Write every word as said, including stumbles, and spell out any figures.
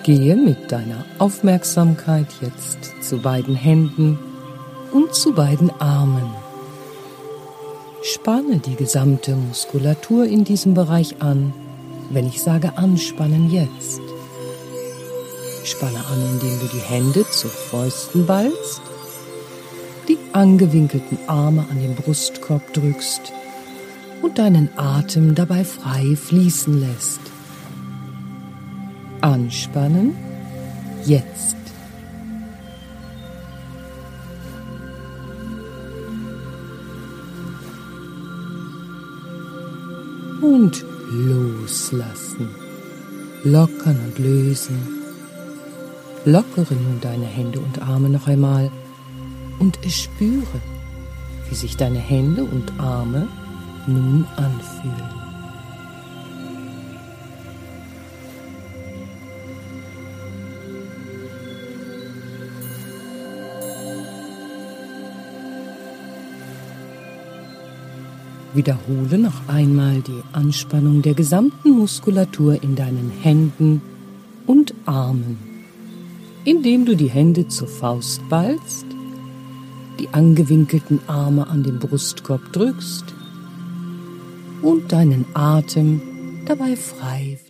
Gehe mit deiner Aufmerksamkeit jetzt zu beiden Händen und zu beiden Armen. Spanne die gesamte Muskulatur in diesem Bereich an, wenn ich sage anspannen jetzt. Spanne an, indem du die Hände zu Fäusten ballst, die angewinkelten Arme an den Brustkorb drückst und deinen Atem dabei frei fließen lässt. Anspannen, jetzt. Und loslassen, lockern und lösen. Lockere nun deine Hände und Arme noch einmal und spüre, wie sich deine Hände und Arme nun anfühlen. Wiederhole noch einmal die Anspannung der gesamten Muskulatur in deinen Händen und Armen, indem du die Hände zur Faust ballst, die angewinkelten Arme an den Brustkorb drückst und deinen Atem dabei frei